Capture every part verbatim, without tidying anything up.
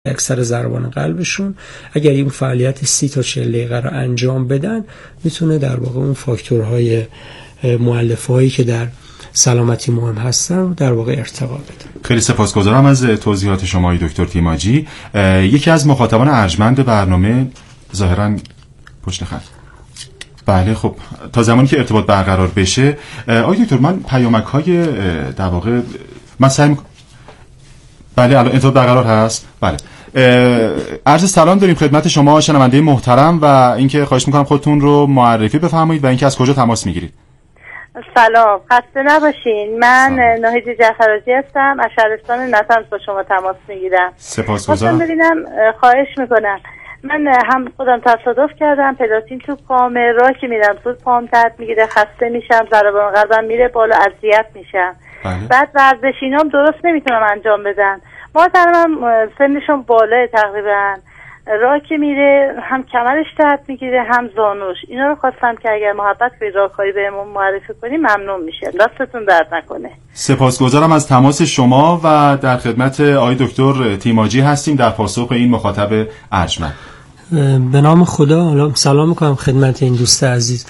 اکثر ضربان قلبشون اگر این فعالیت سی تا چهل دقیقه رو انجام بدن میتونه در واقع اون فاکتورهای مؤلفه‌هایی که در سلامتی مهم هستن رو در واقع ارتقا بده. خیلی سپاسگزارم از توضیحات شما دکتر تیماجی. یکی از مخاطبان ارجمند برنامه ظاهراً پشت خط. بله خب تا زمانی که ارتباط برقرار بشه آقای دکتر من پیامک‌های در واقع من سعی می‌کنم. بله الان ارتباط برقرار هست. بله عرض سلام داریم خدمت شما شنونده محترم و اینکه خواهش می‌کنم خودتون رو معرفی بفرمایید و اینکه از کجا تماس می‌گیرید. سلام، خسته نباشین. من ناهید جعفرآجی هستم، از شهرستان نطنز با شما تماس میگیرم. سپاسگزارم. خواستم ببینم، خواهش میکنم، من هم خودم تصادف کردم، پلاتین تو پام، راه که میرم زود پام درد میگیره، خسته میشم، ضربان قلبم میره بالا، اذیت میشم. بله. بعد ورزشینام درست نمیتونم انجام بدم. محترمم سنشون بالاه، تقریبا راه که میره هم کمرش درد میگیره هم زانوش. اینا رو خواستم که اگر محبت به راهکاری بهمون معرفی کنی ممنون میشه. دستتون درد نکنه. سپاسگزارم از تماس شما و در خدمت آقای دکتر تیماجی هستیم در پاسخ این مخاطب ارجمند. به نام خدا. حالا سلام میکنم خدمت این دوست عزیز.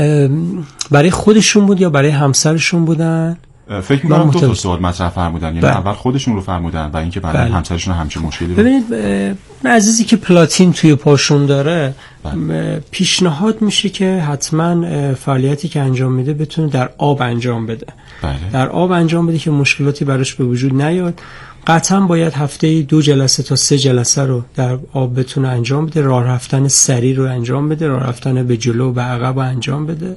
برای خودشون بود یا برای همسرشون بودن؟ فکر می‌کنم دو تا سوال مطرح فرمودن، یعنی بله. اول خودشون رو فرمودن و اینکه برای بله. همسرشون همچین مشکلی داره. ببینید عزیزی که پلاتین توی پاشون داره بله. پیشنهاد میشه که حتما فعالیتی که انجام میده بتونه در آب انجام بده. بله. در آب انجام بده که مشکلاتی براش به وجود نیاد. قطعا باید هفته دو جلسه تا سه جلسه رو در آب بتونه انجام بده. راه رفتن سریع رو انجام بده، راه رفتن به جلو و به عقب رو انجام بده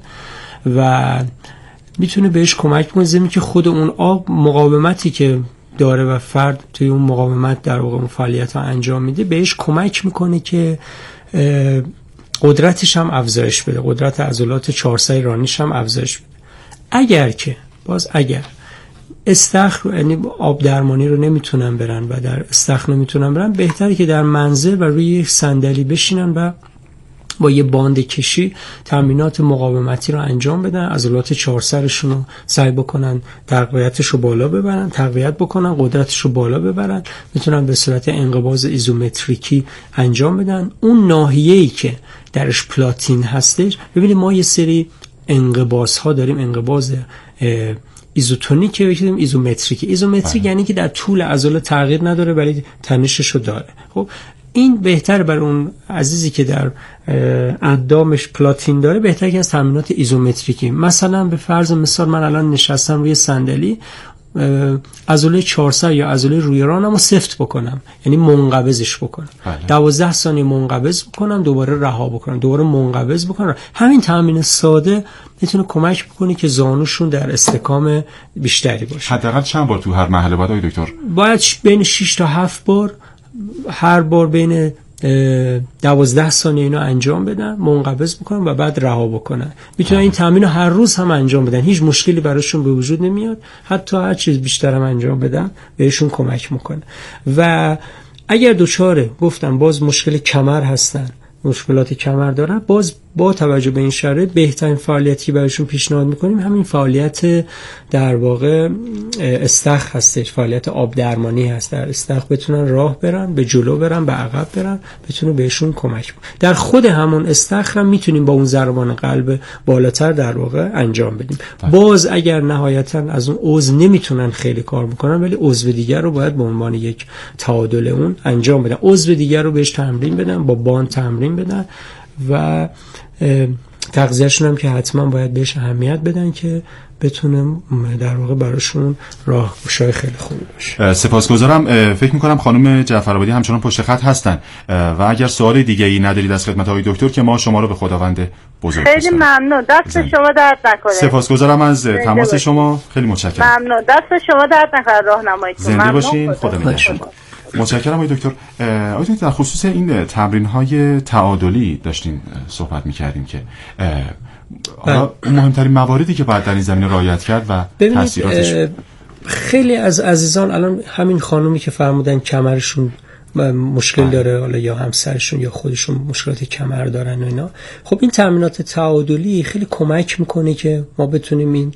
و میتونه بهش کمک کنه زمین که خود اون آب مقاومتی که داره و فرد توی اون مقاومت در واقع اون فعالیت رو انجام میده بهش کمک میکنه که قدرتش هم افزایش بده، قدرت عضلات چهارسای رانیش هم افزایش بده. اگر که باز اگر استخر یعنی آب درمانی رو نمیتونن برن و در استخر نمیتونن برن، بهتره که در منزل و روی یک صندلی بشینن و با یه باند کشی تمرینات مقاومتی رو انجام بدن، عضلات چهارسرشون رو سعی بکنن تقویتش رو بالا ببرن، تقویت بکنن، قدرتش رو بالا ببرن، میتونن به صورت انقباض ایزومتریکی انجام بدن. اون ناحیه‌ای که درش پلاتین هستش، ببینید ما یه سری انقباض ها داریم، انقباض ایزوتونیک که بگیم ایزومتریک. ایزومتریک یعنی که در طول عضله تغییر نداره ولی تنشش رو داره. خب این بهتر برای اون عزیزی که در اندامش پلاتین داره، بهتره که از تمرینات ایزومتریکی، مثلا به فرض مثال من الان نشستم روی صندلی، عضله چهارسر یا عضله روی رانمو سفت بکنم، یعنی منقبضش بکنم، دوازده ثانیه منقبض بکنم، دوباره رها بکنم، دوباره منقبض بکنم. همین تمرین ساده میتونه کمک بکنه که زانوشون در استحکام بیشتری باشه. حداقل چند بار تو هر مرحله باید آقای دکتر؟ باید بین شش تا هفت بار، هر بار بین دوازده ثانیه اینو انجام بدن، منقبض بکنن و بعد رها بکنن. میتونن این تمرین رو هر روز هم انجام بدن، هیچ مشکلی براشون به وجود نمیاد. حتی هر چیز بیشتر هم انجام بدن بهشون کمک میکنه. و اگر دچار گفتم باز مشکل کمر هستن، مشکلات کمر دارن، باز با توجه به این شرایط بهترین فعالیتی براشون پیشنهاد میکنیم همین فعالیت در واقع استخر هستش، فعالیت آب درمانی هست. در استخر بتونن راه برن، به جلو برن، به عقب برن، بتونه بهشون کمک کنه. در خود همون استخر هم میتونیم با اون ضربان قلب بالاتر در واقع انجام بدیم. باز اگر نهایتا از اون عضو نمیتونن خیلی کار بکنن، ولی عضو دیگر رو باید به عنوان یک تعادل اون انجام بدن، عضو دیگر رو بهش تمرین بدن، با باند تمرین بدن و تغذیه‌شون هم که حتما باید بهش اهمیت بدن که بتونه در واقع براشون راهگشای خیلی خوبی باشه. سپاسگزارم. فکر می‌کنم خانم جعفرآبادی همچنان پشت خط هستن و اگر سوال دیگه‌ای ندارید از خدمت آقای دکتر که ما شما رو به خداوند بزرگ خیلی ممنون. دست شما درد نکنه. سپاسگزارم از تماس شما. خیلی متشکرم. ممنون. دست شما درد نکنه راهنماییتون. زنده باشین. خدا نگهدار. متشکرم آقای دکتر. آقای دکتر در خصوص این تمرین‌های تعادلی داشتیم صحبت می‌کردیم که حالا مهمترین مواردی که باید در این زمینه رعایت کرد و تاثیراتش. خیلی از عزیزان الان همین خانومی که فرمودن کمرشون مشکل داره، حالا یا همسرشون یا خودشون مشکلات کمر دارن و اینا، خب این تمرینات تعادلی خیلی کمک میکنه که ما بتونیم این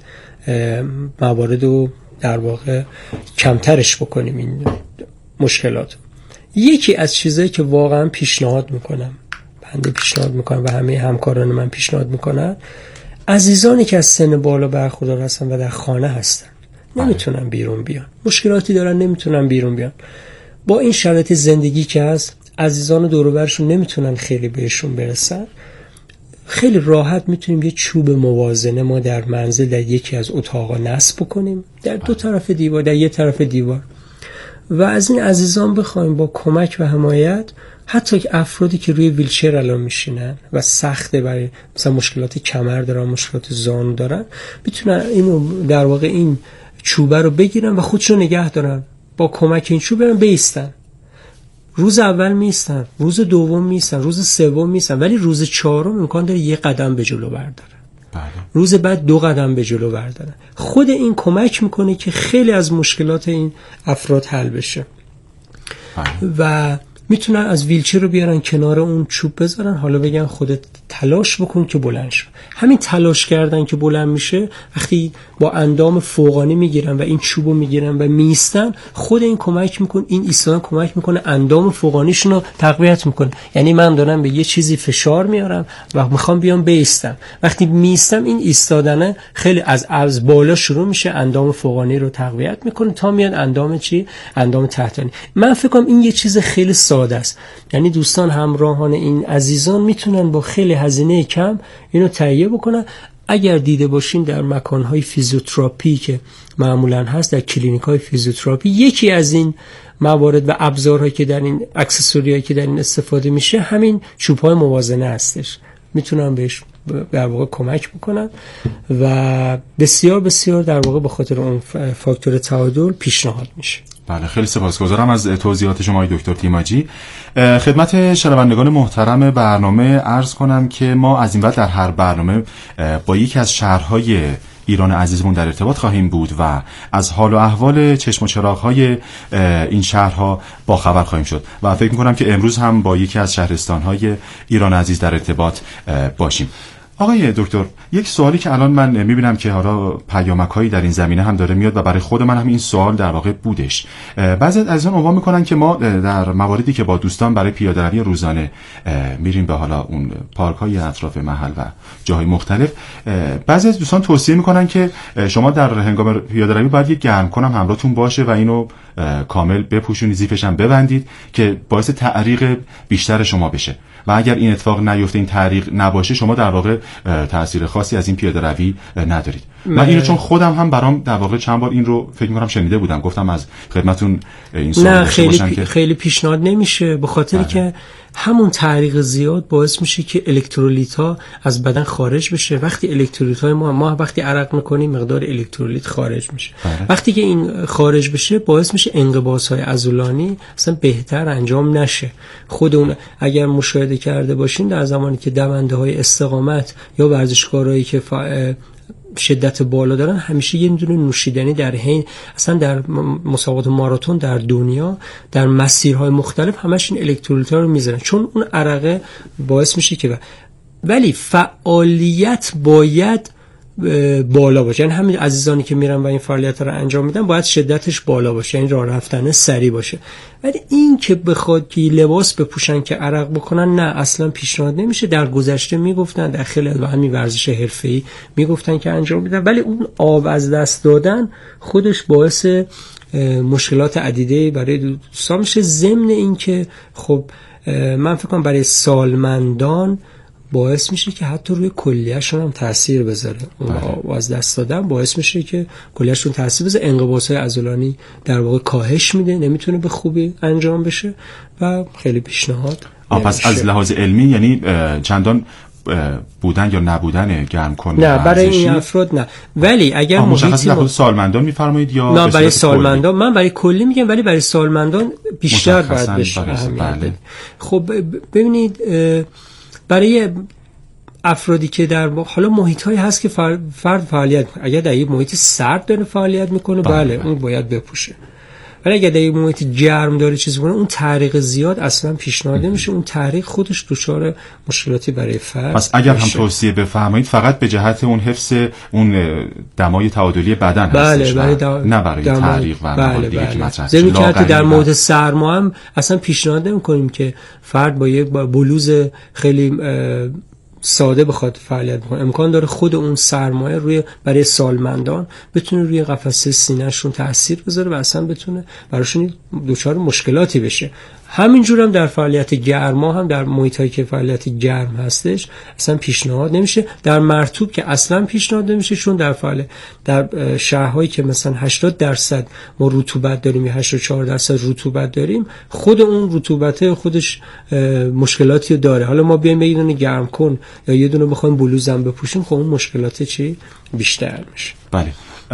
موارد رو در واقع کمترش بکنیم، این مشکلات. یکی از چیزایی که واقعا پیشنهاد میکنم، بنده پیشنهاد میکنم و همه همکاران من پیشنهاد میکنن، عزیزانی که از سن بالا برخوردار هستن و در خانه هستن نمیتونن بیرون بیان، مشکلاتی دارن نمیتونن بیرون بیان، با این شرایط زندگی که هست عزیزان دور و برشون نمیتونن خیلی بهشون برسن، خیلی راحت میتونیم یه چوب موازنه ما در منزل در یکی از اتاقا نصب کنیم، در دو طرف دیوار، در یک طرف دیوار، و از این عزیزان بخوایم با کمک و حمایت، حتی که افرادی که روی ویلچر الان میشینن و سخته برای مثلا مشکلات کمر دارن، مشکلات زانو دارن، میتونن اینو در واقع این چوبه رو بگیرن و خودشو نگه دارن، با کمک این چوب برن بیستن. روز اول میستن، روز دوم میستن، روز سوم میستن، ولی روز چهارم امکان داره یه قدم به جلو بردارن. بله. روز بعد دو قدم به جلو بردارن. خود این کمک میکنه که خیلی از مشکلات این افراد حل بشه. بله. و میتونن از ویلچر رو بیارن کنار اون چوب بذارن، حالا بگن خودت تلاش بکن که بلند شو. همین تلاش کردن که بلند میشه، وقتی با اندام فوقانی میگیرن و این چوبو میگیرن و میستن، خود این کمک میکنه، این ایستادن کمک میکنه اندام فوقانیشون رو تقویت میکنه. یعنی من دارم به یه چیزی فشار میارم و میخوام بیام بیستم، وقتی میستم این ایستادنه خیلی از از بالا شروع میشه، اندام فوقانی رو تقویت میکنه تا میاد اندام چی؟ اندام تحتانی. من فکر کنم این یه چیز خیلی ساده است. یعنی دوستان همراهان این عزیزان میتونن با خیلی هزینه کم اینو تهیه بکنن. اگر دیده باشین در مکانهای فیزیوتراپی که معمولا هست، در کلینیک‌های فیزیوتراپی، یکی از این موارد و ابزارهایی که در این اکسسوریایی که در این استفاده میشه همین چوب‌های موازنه هستش. میتونن بهش در واقع کمک بکنن و بسیار بسیار در واقع به خاطر اون فاکتور تعادل پیشنهاد میشه. بله، خیلی سپاسگزارم از توضیحات شما دکتر تیماجی. خدمت شنوندگان محترم برنامه عرض کنم که ما از این بعد در هر برنامه با یکی از شهرهای ایران عزیزمون در ارتباط خواهیم بود و از حال و احوال چشم و چراغ‌های این شهرها با خبر خواهیم شد و فکر می‌کنم که امروز هم با یکی از شهرستان‌های ایران عزیز در ارتباط باشیم. آقای دکتر، یک سوالی که الان من میبینم که حالا پیامک‌هایی در این زمینه هم داره میاد و برای خود من هم این سوال در واقع بودش. بعضی از عنوان عنوان میکنن که ما در مواردی که با دوستان برای پیاده‌روی روزانه میریم به حالا اون پارک‌های اطراف محل و جاهای مختلف، بعضی از دوستان توصیه میکنن که شما در هنگام پیاده‌روی باید یک گرمکن هم همراهتون باشه و اینو کامل بپوشونید، زیپش هم ببندید که باعث تعریق بیشتر شما بشه و اگر این اتفاق نیفته، این تعریق نباشه، شما در واقع تأثیر خاصی از این پیاده روی ندارید. من اینو چون خودم هم برام در واقع چند بار این رو فکر می‌کنم شنیده بودم، گفتم از خدمتتون این سوال نه خیلی پی... که خیلی پیشنهاد نمیشه، به خاطر بله. که همون تعریق زیاد باعث میشه که الکترولیت ها از بدن خارج بشه. وقتی الکترولیت های ما ما وقتی عرق میکنیم مقدار الکترولیت خارج میشه. بله. وقتی که این خارج بشه باعث میشه انقباض های عضلانی اصلا بهتر انجام نشه. خود اون اگر مشاهده کرده باشین در زمانی که دونده های استقامت یا ورزشکارایی که فا... شدت بالا دارن، همیشه یه دونه نوشیدنی در حین، اصلا در مسابقات ماراتون در دنیا در مسیرهای مختلف همش این الکترولیت‌ها رو میذارن، چون اون عرقه باعث میشه که، ولی فعالیت باید بالا باشه. یعنی همین عزیزانی که میرن و این فعالیت رو انجام میدن باید شدتش بالا باشه، یعنی راه رفتن سریع باشه. ولی این که بخواد که لباس بپوشن که عرق بکنن، نه، اصلا پیشنهاد نمیشه. در گذشته میگفتن، در خیلی از همین ورزش حرفه‌ای میگفتن که انجام میدن، ولی اون آب از دست دادن خودش باعث مشکلات عدیده برای دوستان میشه. ضمن این که خب من فکر کنم برای سالمندان باعث میشه که حتی روی کلیه‌شون هم تاثیر بذاره. اون از دست دادن باعث میشه که کلیه‌شون تاثیر بذاره، انقباض‌های عضلانی در واقع کاهش میده، نمیتونه به خوبی انجام بشه و خیلی پیشنهاد. پس از لحاظ علمی یعنی چندان بودن یا نبودن گرمکن نه برای این افراد نه، ولی اگر محیطی ما... سالمندان میفرمایید یا نه برای سالمندان کلی؟ من برای کلی میگم، ولی برای سالمندان بیشتر باید بشه. بله. خب ببینید برای افرادی که در حالا محیط‌هایی هست که فرد فعالیت، اگر در یک محیط سرد داره فعالیت میکنه، بله, بله, بله اون باید بپوشه. ولی اگر در یک محیط گرم داره چیزی کنه، اون تحریک زیاد اصلا پیشنهاد نمیشه. اون تحریک خودش دچار مشکلاتی برای فرد. پس اگر هم توصیه بفرمایید فقط به جهت اون حفظ اون دمای تعادلی بدن بله هستش، بله دا... نه برای تحریک و بله دیگه بله. که مطرح ضمن که در مورد سرما هم اصلا پیشنهاد نمی‌کنیم که فرد با یک با بلوز خیلی ساده بخواد فعالیت بکنه. امکان داره خود اون سرمایه روی برای سالمندان بتونه روی قفسه سینه‌شون تاثیر بذاره و اصلا بتونه براشون دچار مشکلاتی بشه. همینجور هم در فعالیت گرما هم در محیطایی که فعالیت گرم هستش اصلا پیشنهاد نمیشه. در مرطوب که اصلا پیشنهاد نمیشه، چون در فعالیت در شهرهایی که مثلا هشتاد درصد ما رطوبت داریم یا هشتاد و چهار درصد رطوبت داریم، خود اون رطوبت خودش مشکلاتی داره. حالا ما بیایم یه دونه گرم کن یا یه دونه بخوایم بلوزم بپوشیم، خب اون مشکلات چی بیشتر میشه. بله.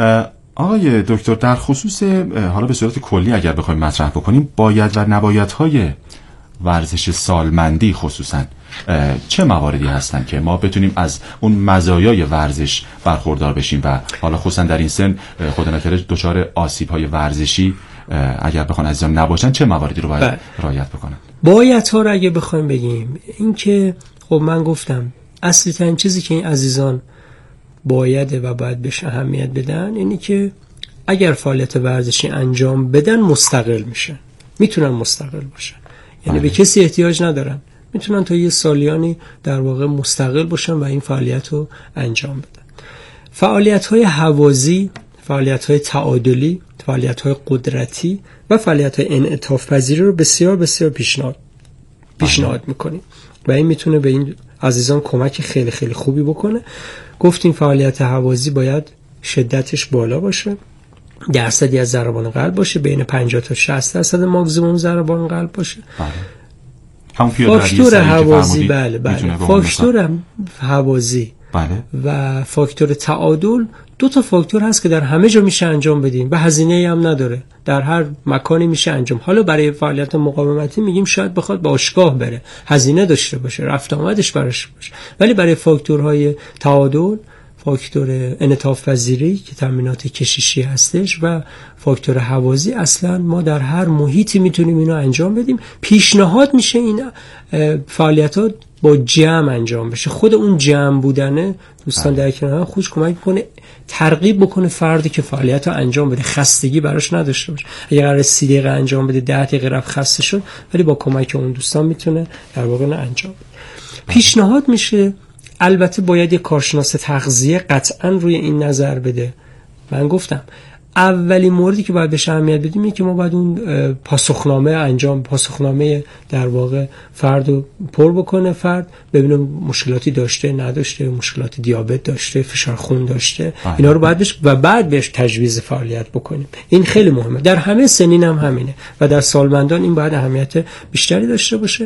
آقای دکتر، در خصوص حالا به صورت کلی اگر بخوایم مطرح بکنیم باید و نبایدهای ورزش سالمندی خصوصا چه مواردی هستن که ما بتونیم از اون مزایای ورزش برخوردار بشیم و حالا خصوصا در این سن خدا نکرده دچار آسیب‌های ورزشی اگر بخوان عزیزان نباشن، چه مواردی رو باید رعایت بکنن؟ بایدها رو اگه بخوایم بگیم، این که خب من گفتم اصلی ترین چیزی که این عزیزان بایده و باید بهش اهمیت بدن اینی که اگر فعالیت ورزشی انجام بدن مستقل میشن، میتونن مستقل باشن، یعنی به کسی احتیاج ندارن، میتونن تا یه سالیانی در واقع مستقل باشن و این فعالیت رو انجام بدن. فعالیت‌های هوازی، فعالیت‌های تعادلی، فعالیت‌های قدرتی و فعالیت‌های انعطاف پذیری رو بسیار بسیار پیشنهاد پیشنهاد میکنیم و این میتونه به این عزیزان کمک خیلی خیلی خوبی بکنه. گفتیم فعالیت هوازی باید شدتش بالا باشه، درصدی از ضربان قلب باشه، بین پنجاه تا شصت درصد ماکسیمم ضربان قلب باشه. بله. فاکتور هوازی بله بله فاکتور هوازی بله. و فاکتور تعادل دو تا فاکتور هست که در همه جا میشه انجام بدیم و هزینه‌ای هم نداره، در هر مکانی میشه انجام. حالا برای فعالیت مقاومتی میگیم شاید بخواد باشگاه بره، هزینه داشته باشه، رفت آمدش براش باشه، ولی برای فاکتورهای تعادل، فاکتور انعطاف پذیری که تامینات کششی هستش و فاکتور هوازی، اصلا ما در هر محیطی میتونیم اینو انجام بدیم. پیشنهاد میشه این فعالیتات با جمع انجام بشه. خود اون جمع بودنه دوستان در کنار هم خودش کمک میکنه ترغیب بکنه فردی که فعالیت رو انجام بده، خستگی براش نداشته باشه. اگر قرار سی دقیقه انجام بده ده دقیقه رفت خسته شد، ولی با کمک اون دوستان میتونه در واقع انجام بده. پیشنهاد میشه، البته باید یک کارشناس تغذیه قطعا روی این نظر بده. من گفتم اولین موردی که باید بهش اهمیت بدیم اینه که ما باید اون پاسخنامه انجام پاسخنامه در واقع فرد رو پر بکنه، فرد ببینه مشکلاتی داشته نداشته، مشکلات دیابت داشته، فشار خون داشته، آه. اینا رو باید بهش و بعد بهش تجویز فعالیت بکنیم. این خیلی مهمه، در همه سنین هم همینه و در سالمندان این باید اهمیت بیشتری داشته باشه.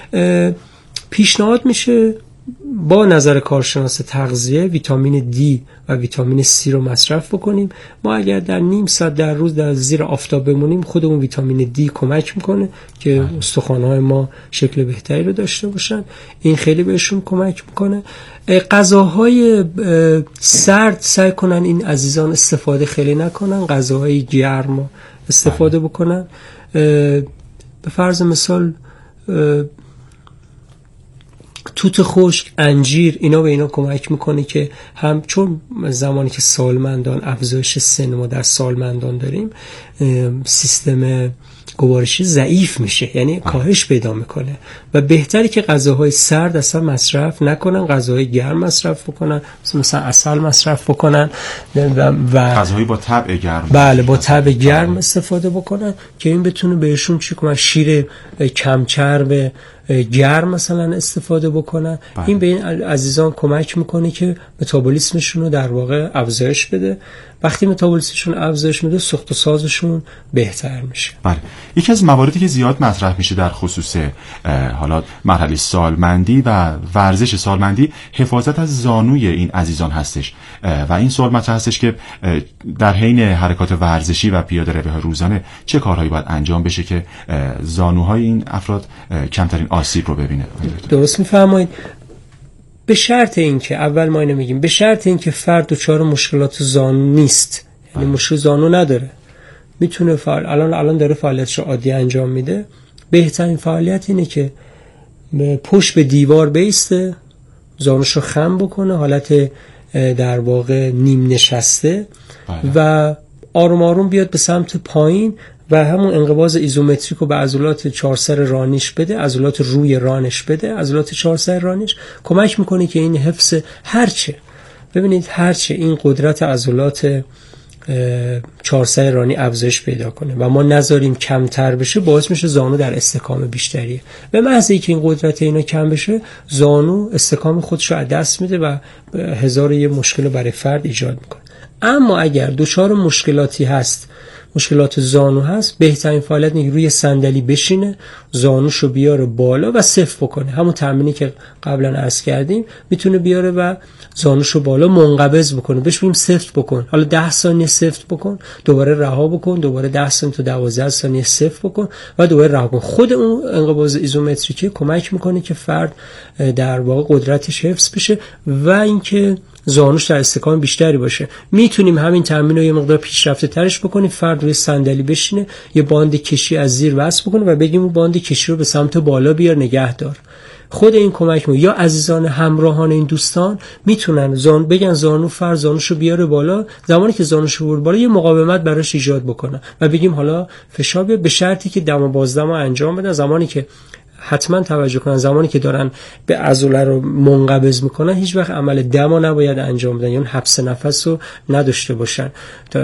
پیشنهاد میشه با نظر کارشناس تغذیه ویتامین دی و ویتامین سی رو مصرف بکنیم. ما اگر در نیم ساعت در روز در زیر آفتاب بمونیم، خود اون ویتامین دی کمک میکنه که استخوان‌های ما شکل بهتری رو داشته باشن. این خیلی بهشون کمک میکنه. غذاهای سرد سعی کنن این عزیزان استفاده خیلی نکنن، غذاهای گرم استفاده بکنن. به فرض مثال توت خشک، انجیر، اینا به اینا کمک میکنه که هم چون زمانی که سالمندان افزایش سن ما در سالمندان داریم، سیستم گوارشی ضعیف میشه، یعنی کاهش پیدا میکنه و بهتری که غذاهای سرد اصلا مصرف نکنن، غذاهای گرم مصرف بکنن، مثلا عسل مصرف بکنن و غذاهای با طبع گرم بله با طبع گرم استفاده بکنن که این بتونه بهشون چی کنه، شیر کم چرب گرم مثلا استفاده بکنن. بله. این به این عزیزان کمک میکنه که متابولیسمشون رو در واقع افزایش بده. وقتی متابولیسمشون افزایش میده، سوخت و سازشون بهتر میشه. بله. یکی از مواردی که زیاد مطرح میشه در خصوص حالا مرحله سالمندی و ورزش سالمندی، حفاظت از زانوی این عزیزان هستش و این سوال مطرح هستش که در حین حرکات ورزشی و پیاده روی روزانه چه کارهایی باید انجام بشه که زانوهای این افراد کمترین آسیب رو ببینه. درست میفرمایید. به شرط اینکه اول ما اینو میگیم، به شرط اینکه فرد دچار مشکلات زانو نیست، یعنی مشکل زانو نداره، میتونه فعال الان الان داره فعالیتش عادی انجام میده، بهترین فعالیت اینه که پشت به دیوار بیسته، زانوشو خم بکنه، حالت در واقع نیم نشسته بله. و آروم آروم بیاد به سمت پایین و همون انقباض ایزومتریک رو به عضلات چهارسر رانیش بده، عضلات روی رانش بده، عضلات چهارسر رانش کمک میکنه که این حفظ هرچه ببینید هرچه این قدرت عضلات چهارسر رانی افزایش پیدا کنه و ما نذاریم کمتر بشه، باعث میشه زانو در استحکام بیشتریه. به محض اینکه این قدرت اینا کم بشه، زانو استحکام خودش رو از دست میده و هزار یه مشکل برای فرد ایجاد میکنه. اما اگر دچار مشکلاتی هست، مشکلات زانو هست، بهترین فعالیت اینه روی صندلی بشینه، زانوشو بیاره بالا و صفر بکنه. همون تمرینی که قبلا عرض کردیم میتونه بیاره و زانوشو بالا منقبض بکنه، بهش میگیم سفت بکن. حالا ده ثانیه سفت بکن، دوباره رها بکن، دوباره ده ثانیه تا دوازده ثانیه سفت بکن و دوباره رها کن. خود اون انقباض ایزومتریکی کمک میکنه که فرد در واقع قدرتش حفظ بشه و اینکه زانوش در استحکام بیشتری باشه. میتونیم همین تمرین رو یه مقدار پیشرفته ترش بکنیم، فرد روی صندلی بشینه، یه باند کشی از زیر وصل بکنه و بگیم اون باند کشی رو به سمت بالا بیار، نگه دار. خود این کمک میکنه. یا عزیزان همراهان این دوستان میتونن زان بگن زانو فرد زانوشو بیاره بالا، زمانی که زانوشو بیاره بالا یه مقاومت براش ایجاد بکنه و بگیم حالا فشار بیار، به شرطی که دم و بازدم رو انجام بدن. زمانی که حتما توجه کنن، زمانی که دارن به عضله رو منقبض میکنن هیچ وقت عمل دما نباید انجام بدن، یعنی حبس نفس رو نداشته باشن تا,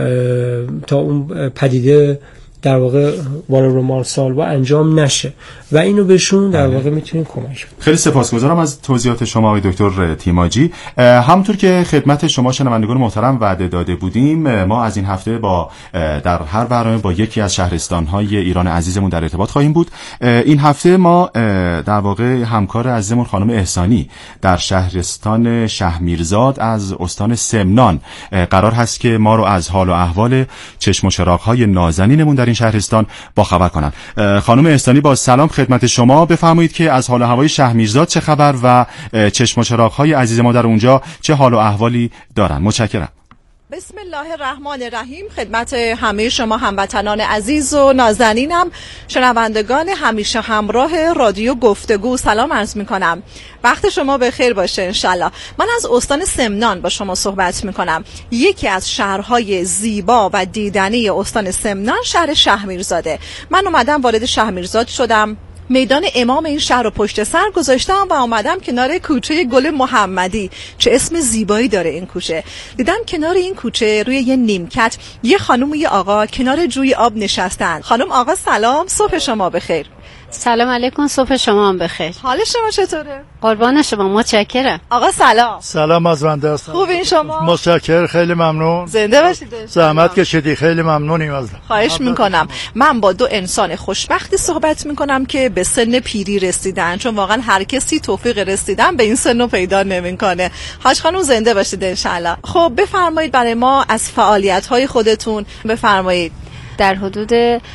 تا اون پدیده در واقع والرومال سالوا انجام نشه و اینو بهشون در واقع میتونیم کمک کنیم. خیلی سپاسگزارم از توضیحات شما آقای دکتر تیماجی. همونطور که خدمت شما شنوندگان محترم وعده داده بودیم، ما از این هفته با در هر برنامه با یکی از شهرستان‌های ایران عزیزمون در ارتباط خواهیم بود. این هفته ما در واقع همکار عزیزمون خانم احسانی در شهرستان شهمیرزاد از استان سمنان قرار هست که ما رو از حال و احوال چشم و چراغ‌های نازنینمون در این شهرستان با خبر کنن. خانم احسانی با سلام خدمت شما، بفرمایید که از حال و هوای شهمیرزاد چه خبر و چشم و چراغ‌های عزیز ما در اونجا چه حال و احوالی دارن. متشکرم. بسم الله الرحمن الرحیم. خدمت همه شما هموطنان عزیز و نازنینم، شنوندگان همیشه همراه رادیو گفتگو سلام عرض میکنم. وقت شما بخیر باشه انشالله. من از استان سمنان با شما صحبت میکنم. یکی از شهرهای زیبا و دیدنی استان سمنان شهر شهمیرزاده. من اومدم وارد شهمیرزاد شدم، میدان امام این شهر رو پشت سر گذاشتم و اومدم کنار کوچه گل محمدی. چه اسم زیبایی داره این کوچه. دیدم کنار این کوچه روی یه نیمکت یه خانم و یه آقا کنار جوی آب نشستن. خانم آقا سلام، صبح شما بخیر. سلام علیکم، صبح شما هم بخیر. حال شما چطوره؟ قربان شما، متشکرم. آقا سلام. سلام از بنده هستم. خوبین شما؟ متشکرم، خیلی ممنون. زنده باشید. زحمت کشیدی، خیلی ممنونیم از. خواهش میکنم. من با دو انسان خوشبختی صحبت میکنم که به سن پیری رسیدن، چون واقعا هر کسی توفیق رسیدن به این سن رو پیدا نمیکنه. حاج خانم زنده باشید ان شاء الله. خب بفرمایید برای ما از فعالیت های خودتون بفرمایید. در حدود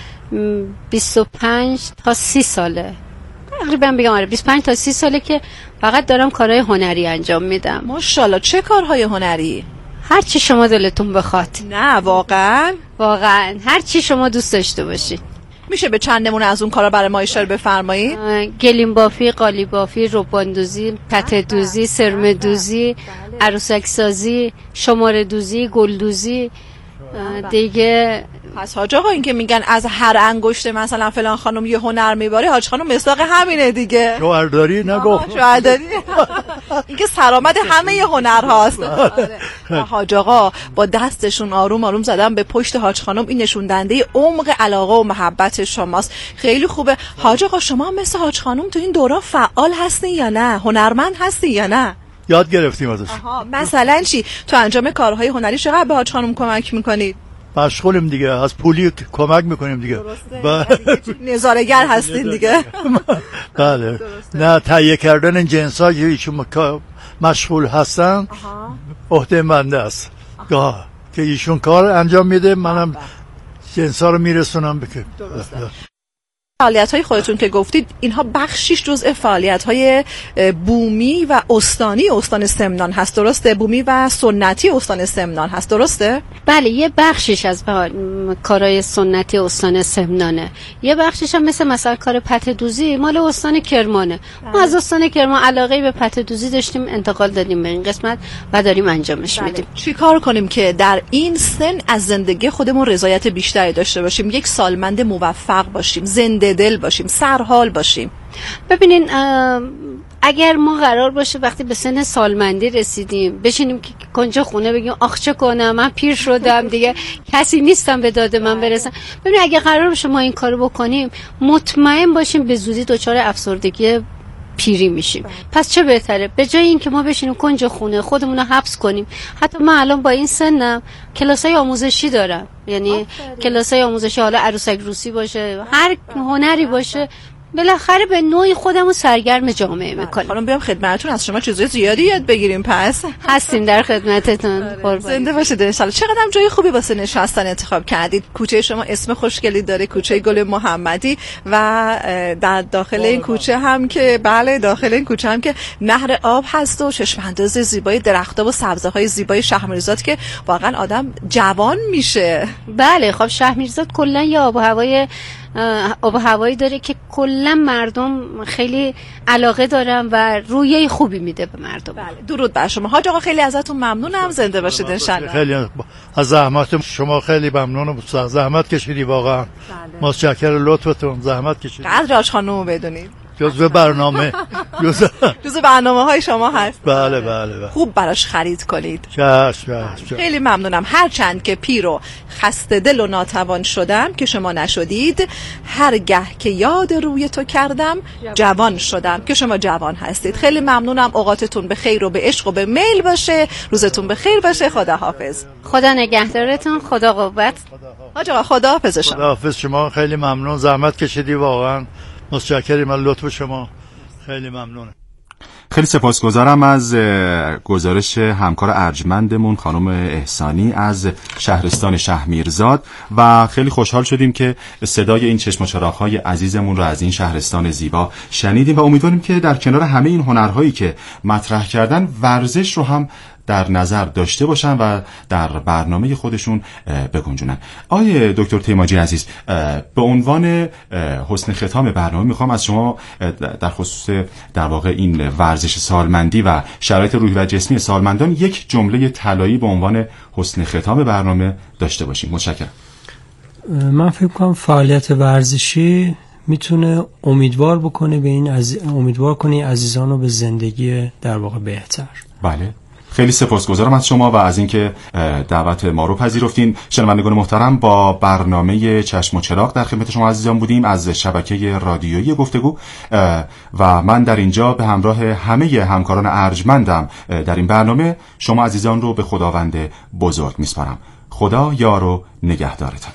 بیست و پنج تا سی ساله تقریبا بگم، آره بیست و پنج تا سی ساله که فقط دارم کارهای هنری انجام میدم. ماشاءالله. چه کارهای هنری؟ هر چی شما دلتون بخواد. نه واقعا واقعا هر چی شما دوست داشته باشید. میشه به چند نمونه از اون کارا برای ما اشاره بفرمایید؟ گلیم بافی، قالی بافی، ربان دوزی، پته دوزی، سرمه دوزی، عروسک سازی، شماره دوزی، گل دوزی دیگه. پس حاج آقا این که میگن از هر انگشت مثلا فلان خانم یه هنر میباره، حاج خانم مصداق همینه دیگه. شوهرداری نگفت. شوهرداری این که سرآمد همه هنرهاست. حاج آقا با دستشون آروم آروم زدن به پشت حاج خانم، این نشون دهنده عمق علاقه و محبت شماست. خیلی خوبه. حاج آقا شما مثل حاج خانم تو این دورا فعال هستین یا نه؟ هنرمند هستین یا نه؟ یاد گرفتیم ازش. مثلا چی؟ تو انجام کارهای هنری چقدر به حاج خانم کمک میکنید؟ مشغولیم دیگه، از پولی کمک میکنیم دیگه. نظاره‌گر هستین دیگه. بله. نه تهیه کردن جنس‌ها ایشون مشغول هستن، عهده منده است. گاه که ایشون کار انجام میده، منم جنس‌ها رو میرسونم بکنم. فعالیت‌های خودتون که گفتید اینها بخشیش جزء فعالیت‌های بومی و استانی استان سمنان هست، درسته؟ بومی و سنتی استان سمنان هست، درسته؟ بله، یه بخشیش از کارهای سنتی استان سمنانه، یه بخشیش هم مثل مثلا کار پته دوزی مال استان کرمانه. ما از استان کرمان علاقه به پته دوزی داشتیم، انتقال دادیم به این قسمت و داریم انجامش بله. میدیم. چی کار کنیم که در این سن از زندگی خودمون رضایت بیشتری داشته باشیم، یک سالمند موفق باشیم، زنده دل باشیم، سرحال باشیم؟ ببینین، اگر ما قرار باشه وقتی به سن سالمندی رسیدیم بشینیم که کنج خونه بگیم آخ چه کنم، من پیر شدم دیگه، کسی نیستم به داد من برسن. ببینین اگر قرار باشه ما این کارو بکنیم، مطمئن باشیم به زودی دچار افسردگی پیری میشیم. پس چه بهتره به جای اینکه ما بشینیم کنج خونه خودمون رو حبس کنیم. حتی من الان با این سنم کلاسای آموزشی دارم، یعنی کلاسای آموزشی، حالا عروسک روسی باشه، هر هنری باشه، بالاخره به نوعی خودمو سرگرم جامعه میکنیم. خانم بیام خدمتتون، از شما چیزای زیادی یاد بگیریم. پس هستیم در خدمتتون. زنده باشید ان شاء الله. چقدر جای خوبی واسه نشستن انتخاب کردید. کوچه شما اسم خوشگلی داره، کوچه گل محمدی، و در داخل این کوچه هم که بله داخل این کوچه هم که نهر آب هست و چشم انداز زیبای درخت‌ها و سبزه‌های زیبای شهرمیرزاد که واقعا آدم جوان میشه. بله خب شهرمیرزاد کلا یه آب و هوای آب و هوایی داره که کلا مردم خیلی علاقه دارن و رویه خوبی میده به مردم. بله درود بر شما حاج آقا، خیلی ازتون ممنونم، زنده باشید ان شاء الله. خیلی از زحمات شما خیلی ممنونم، زحمت کشیدی واقعا. بله. متشکرم لطفتون، زحمت کشیدی. قدر خانومو بدونید جزء برنامه جزء جزء برنامه‌های شما هست. بله بله بله. خوب براش خرید کنید. چشم چشم. خیلی ممنونم. هرچند که پیر و خسته دل و ناتوان شدم که شما نشدید، هرگه که یاد روی تو کردم جوان شدم که شما جوان هستید. خیلی ممنونم، اوقاتتون به خیر و به عشق و به میل باشه، روزتون به خیر باشه. خداحافظ. خدا نگهدارتون، خدا قوت. حاج آقا خداحافظ شما. خداحافظ شما، خیلی ممنون، زحمت کشیدی واقعا. متشکرم از لطف شما، خیلی ممنونم. خیلی سپاسگزارم از گزارش همکار ارجمندمون خانم احسانی از شهرستان شهرمیرزاد و خیلی خوشحال شدیم که صدای این چشم و چراغ‌های عزیزمون رو از این شهرستان زیبا شنیدیم و امیدواریم که در کنار همه این هنرهایی که مطرح کردن ورزش رو هم در نظر داشته باشن و در برنامه خودشون بگنجونن. آیه دکتر تیماجی عزیز، به عنوان حسن ختام برنامه میخوام از شما در خصوص در واقع این ورزش سالمندی و شرایط روحی و جسمی سالمندان یک جمله طلایی به عنوان حسن ختام برنامه داشته باشیم. متشکرم. من فکر کنم فعالیت ورزشی میتونه امیدوار بکنه به این عزیز... امیدوار کنه عزیزان رو به زندگی در واقع بهتر. بله. خیلی سپاسگزارم از شما و از اینکه دعوت ما رو پذیرفتین. شنوندگان محترم، با برنامه چشم و چراغ در خدمت شما عزیزان بودیم از شبکه رادیویی گفتگو و من در اینجا به همراه همه همکاران ارجمندم در این برنامه شما عزیزان رو به خداوند بزرگ میسپارم. خدا یار و نگهدارتان.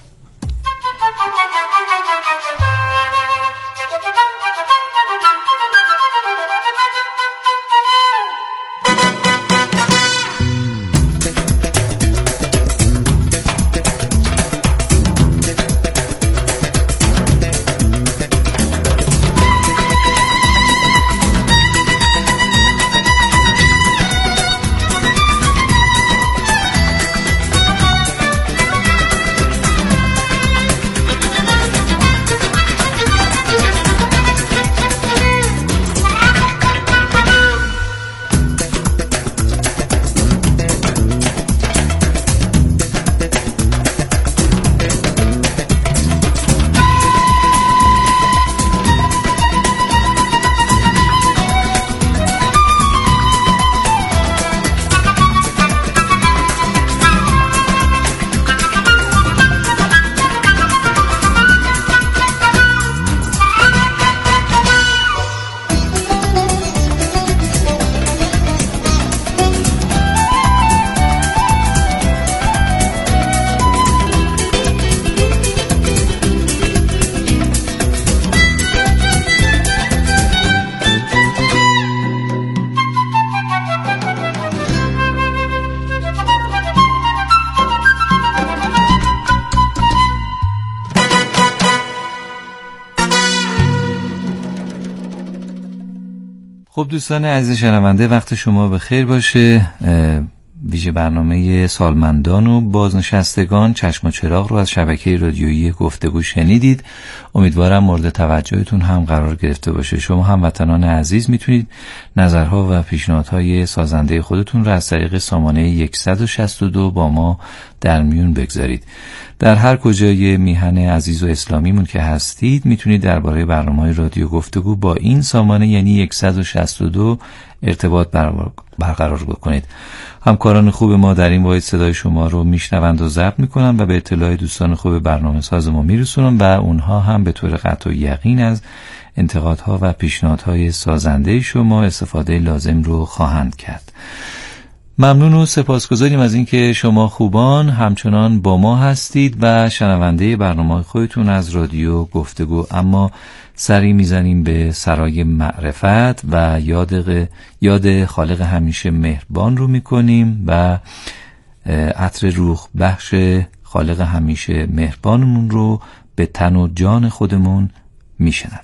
خب دوستان عزیز شنونده، وقت شما به خیر باشه. ویژه برنامه سالمندان و بازنشستگان چشم و چراغ رو از شبکه رادیویی گفتگو شنیدید. امیدوارم مورد توجهتون هم قرار گرفته باشه. شما هموطنان عزیز میتونید نظرها و پیشنهادهای سازنده خودتون رو از طریق سامانه صد و شصت و دو با ما در میون بگذارید. در هر کجای میهن عزیز و اسلامیمون که هستید میتونید درباره برنامه‌های رادیو گفتگو با این سامانه یعنی صد و شصت و دو ارتباط برقرار بکنید. همکاران خوب ما در این واحد صدای شما رو میشنوند و ضبط میکنن و به اطلاع دوستان خوب برنامه ساز ما میرسونن و اونها هم به طور قطع و یقین از انتقادها و پیشنهادهای سازنده شما استفاده لازم رو خواهند کرد. ممنون و سپاسگزاریم از اینکه شما خوبان همچنان با ما هستید و شنونده برنامه خودتون از رادیو گفتگو. اما سری میزنیم به سرای معرفت و یاد یاد خالق همیشه مهربان رو میکنیم و عطر روح بخش خالق همیشه مهربانمون رو به تن و جان خودمون میشنویم.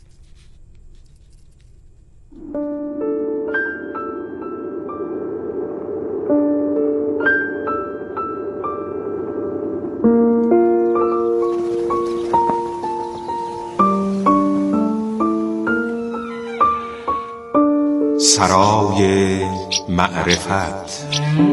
سرای معرفت.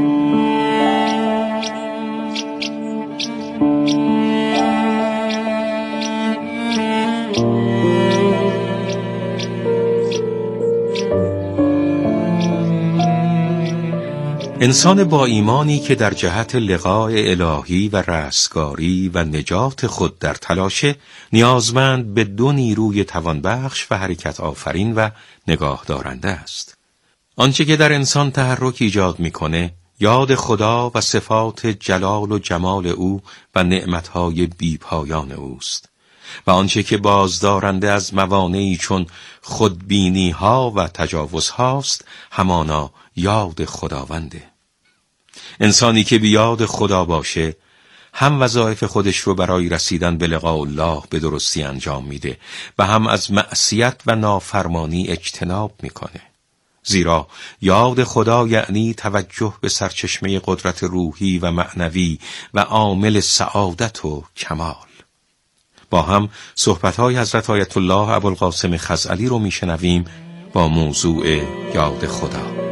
انسان با ایمانی که در جهت لقاء الهی و رستگاری و نجات خود در تلاشه، نیازمند به دو نیروی توانبخش و حرکت آفرین و نگاه دارنده است. آنچه که در انسان تحرک ایجاد میکنه، یاد خدا و صفات جلال و جمال او و نعمتهای بیپایان اوست و آنچه که بازدارنده از موانعی چون خودبینی ها و تجاوز هاست، همانا یاد خداونده. انسانی که بیاد خدا باشه، هم وظایف خودش رو برای رسیدن به لقاء الله به درستی انجام میده و هم از معصیت و نافرمانی اجتناب میکنه. زیرا یاد خدا یعنی توجه به سرچشمه قدرت روحی و معنوی و عامل سعادت و کمال. با هم صحبت‌های حضرت آیت الله ابوالقاسم خزعلی رو میشنویم با موضوع یاد خدا.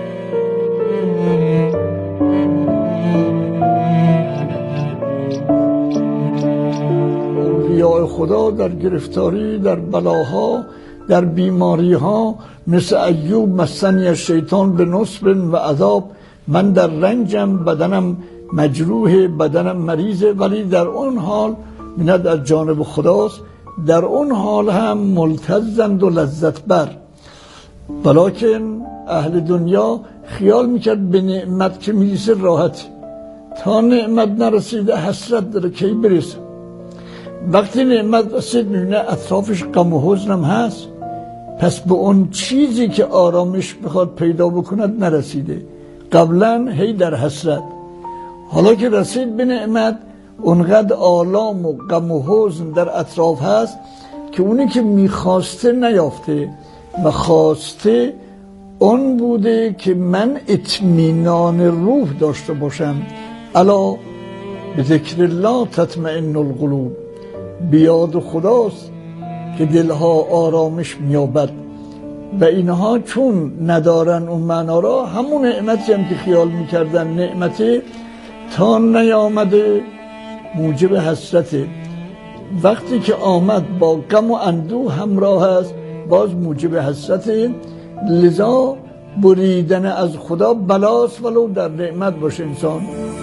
اولیاء خدا در گرفتاری، در بلاها، در بیماریها، مثل ایوب مسنی شیطان به نصب و عذاب، من در رنجم، بدنم مجروح، بدنم مریضه، ولی در اون حال منت از جانب خداست، در اون حال هم ملتزند و لذت بر. ولیکن اهل دنیا خیال میکرد به نعمت که میرسه راحت، تا نعمت نرسیده حسرت داره کی برسه. وقتی نعمت رسید میبینه اطرافش غم و حزنم هست، پس به اون چیزی که آرامش بخواد پیدا بکند نرسیده. قبلا هی در حسرت، حالا که رسید به نعمت اونقدر آلام و غم و حزن در اطراف هست که اونی که میخواسته نیافته و خواسته اون بوده که من اطمینان روح داشته باشم. الا به ذکر الله تطمئن القلوب، بیاد خداست که دلها آرامش میابد. و اینها چون ندارن اون معنا را، همون نعمتی هم که خیال میکردن نعمته تا نیامده موجب حسرته، وقتی که آمد با غم و اندوه همراه است باز موجب حسرته. لذا بریدن از خدا بلاست ولو در نعمت باشه انسان.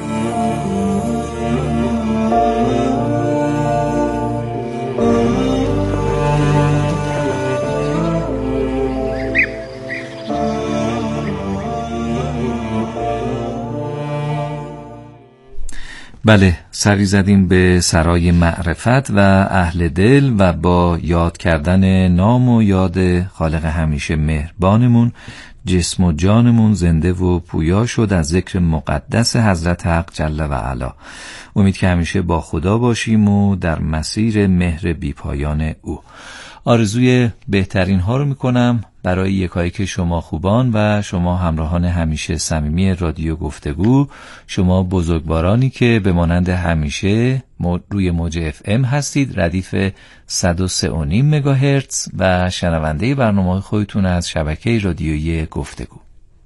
بله، سری زدیم به سرای معرفت و اهل دل و با یاد کردن نام و یاد خالق همیشه مهربانمون جسم و جانمون زنده و پویا شد از ذکر مقدس حضرت حق جل و علا. امید که همیشه با خدا باشیم و در مسیر مهر بیپایان او. آرزوی بهترین ها رو میکنم برای یکایک شما خوبان و شما همراهان همیشه صمیمی رادیو گفتگو، شما بزرگوارانی که به مانند همیشه روی موج اف ام هستید، ردیف صد و سه و نیم مگاهرتز و شنونده برنامه خودتون از شبکه رادیویی گفتگو.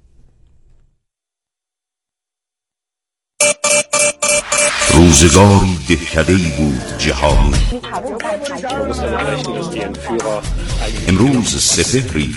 روزگاری دهکده‌ای بود جهانی، امروز سپهری